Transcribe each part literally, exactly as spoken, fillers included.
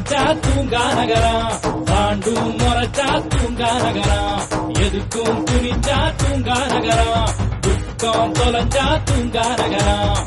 சிரிச்சா தூங்கா நகரம், பாண்டும் முறைச்சா தூங்கா நகரம், எதுக்கும் துணிஞ்சா தூங்கா நகரம், துக்கம் தொலைஞ்சா தூங்கா நகரம்.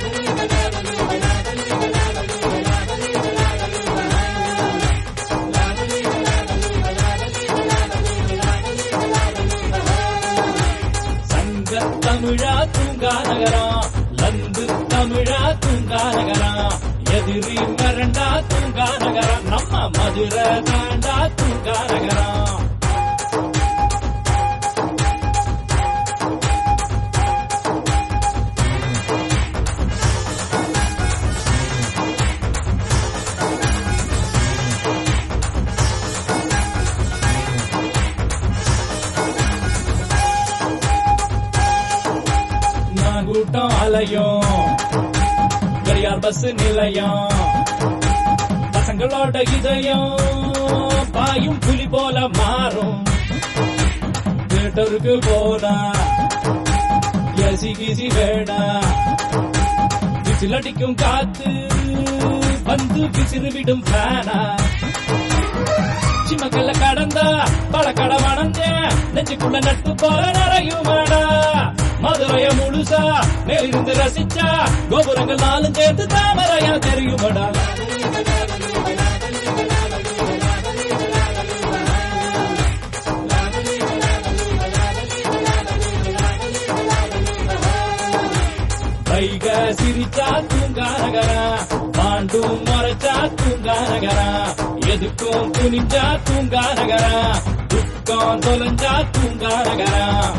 சங்க தமிழா தூங்கா நகரம், லந்து தமிழா தூங்கா நகரம், எதிரி மிரண்டா தூங்கா நகரம், நம்ம மதுரை தாண்டா தூங்கா நகரம். கூட்டம் அலையும் பெரியார் பஸ் நிலையம், பசங்களோட இதயம் பாயும் புலி போல மாறும். தியேட்டருக்கு போனா ஏசி கீசி வேணா, விசிலடிக்கும் காத்து வந்து விசிறு விடும் ஃபேனா, சிமக்கல்ல கடந்தா பல கடை வணஞ்ச நெஞ்சுக்குள்ள நட்பு போல நிறையுமாடா. மதுரைய முழுசா மேலிருந்து ரசிச்சா கோபுரங்கள் நாளும் சேர்த்து தாமரையா தெரியுமடா. வைக சிரிச்சா தூங்கா நகரம், பாண்டும் முறைச்சா தூங்கா நகரம், எதுக்கும் துணிஞ்சா தூங்கா நகரம், துக்கம் தொலைஞ்சா தூங்கா நகரம்.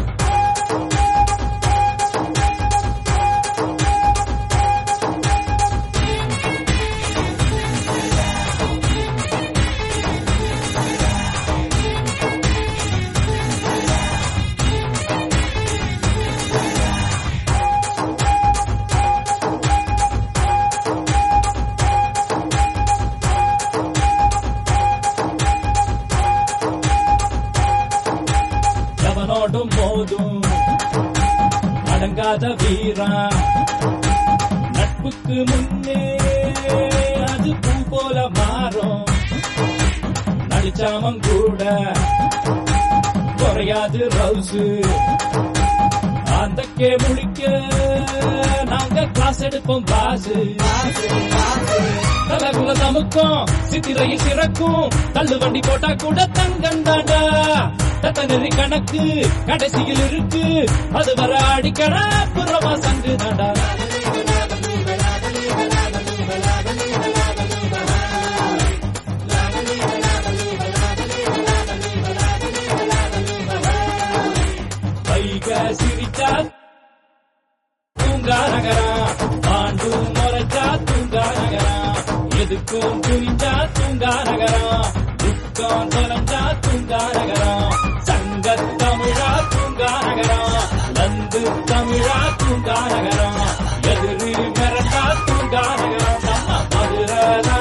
எவனோடும் போதும் அடங்காத வீரா, நட்புக்கு முன்னே அது பூ போல மாறும். நடிச்சாமம் கூட குறையாது ரவுசு, அந்தக்கே முடிக்க நாங்க கிளாஸ் எடுப்போம் பாசு. தலகுல தமுக்கும் சித்திரையில் சிறக்கும், தள்ளு வண்டி போட்டா கூட தங்கம் தாண்டா. தத்தநெறி கணக்கு கடைசியில் இருக்கு, அது வர அடிக்கட புறமா சங்கு தாண்டா. வைக சிரிச்சா தூங்கா நகரம், பாண்டும் முறைச்சா தூங்கா நகரம், எதுக்கும் துணிஞ்சா தூங்கா நகரம், துக்கம் தொலைஞ்சா தூங்கா நகரம். சங்க தமிழா தூங்கா நகரம், லந்து தமிழா தூங்கா நகரம், எதிரி மிரண்டா தூங்கா நகரம், நம்ம மதுரை